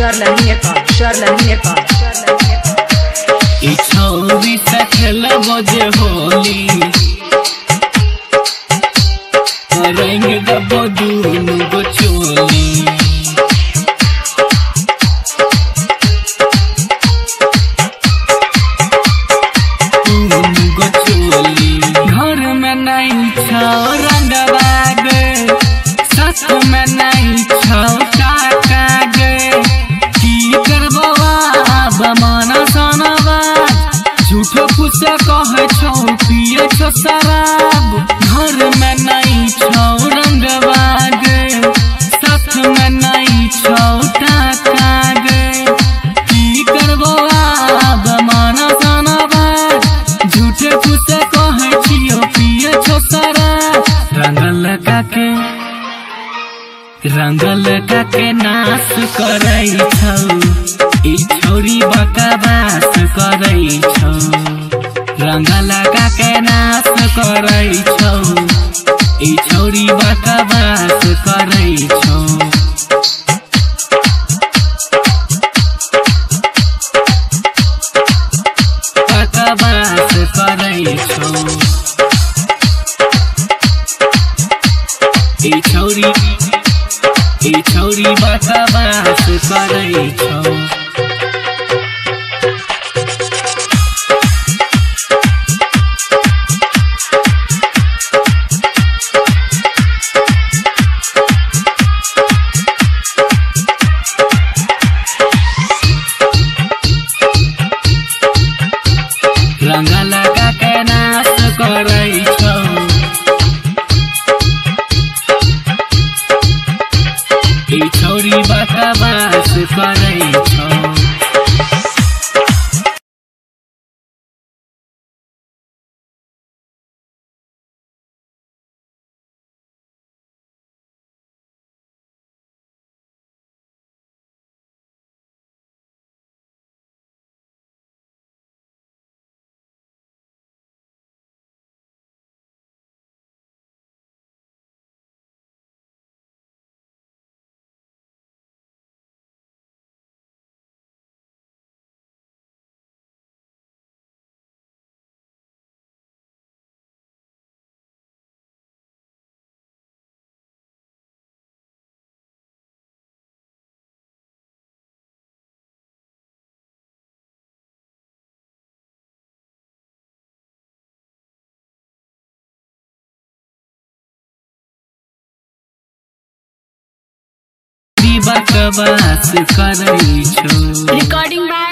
छौरी से खेलबो जे होली रंग देबो दुनू गो चोली घर में नहीं छौ रंगवा गे सस में नहीं छौ काका गे की करबो अब माना सनवा झूठो कुछ कहे छौ पिए छौ शराब घर में नहीं छौ रंगवा गे सस में नहीं छौ काका गे की करबो अब माना सनवा झूठे कुछ कहे छियो पिए छौ शराब रंगल काके नाश करै छौ ई छौरी बकवास करै छौ रंगल काके नाश करै छौ ई छौरी बकवास करै छौ बकवास करै छौ ई छौरी बकवास करै छौ रंग लगा के नाश करै छौ ई छौरी बकवास करै छौ। बकवास करै छौ। रिकॉर्डिंग